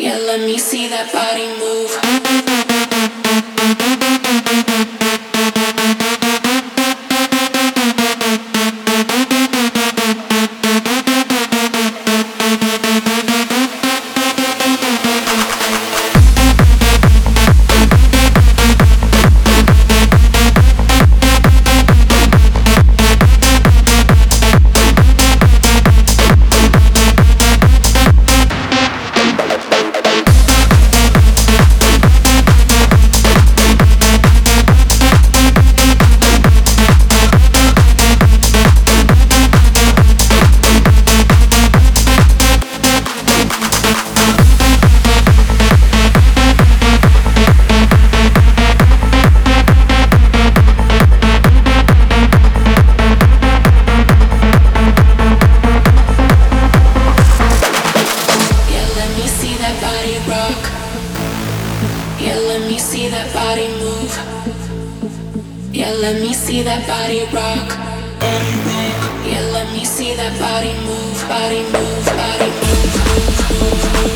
Yeah, let me see that body move. Yeah, let me see that body move. Yeah, let me see that body rock. Yeah, let me see that body move, body move, body move, move, move, move.